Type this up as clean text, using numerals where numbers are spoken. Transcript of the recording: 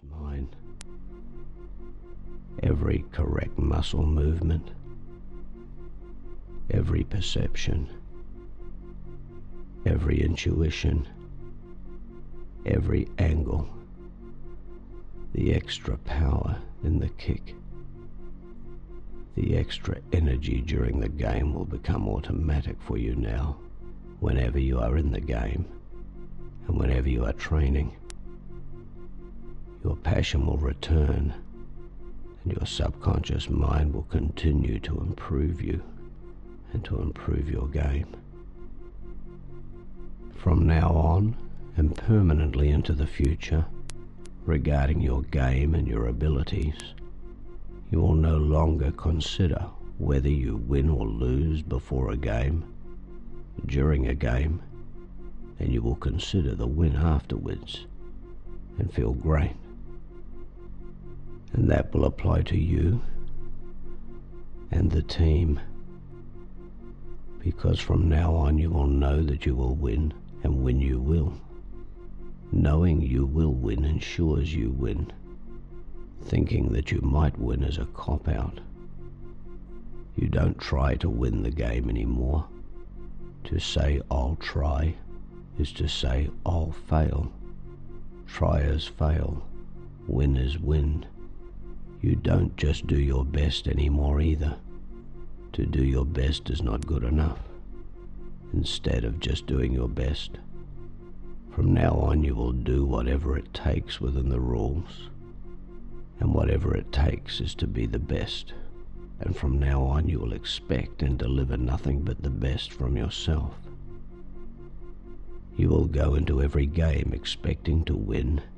mine. Every correct muscle movement, every perception, every intuition, every angle, the extra power in the kick, the extra energy during the game will become automatic for you now, whenever you are in the game and whenever you are training. Your passion will return, and your subconscious mind will continue to improve you and to improve your game. From now on, and permanently into the future, regarding your game and your abilities, you will no longer consider whether you win or lose before a game, during a game, and you will consider the win afterwards and feel great. And that will apply to you and the team, because from now on you will know that you will win, and win you will. Knowing you will win ensures you win. Thinking that you might win is a cop-out. You don't try to win the game anymore. To say I'll try is to say I'll fail. Tryers fail. Winners win. You don't just do your best anymore either. To do your best is not good enough. Instead of just doing your best, from now on you will do whatever it takes within the rules, and whatever it takes is to be the best. And from now on you will expect and deliver nothing but the best from yourself. You will go into every game expecting to win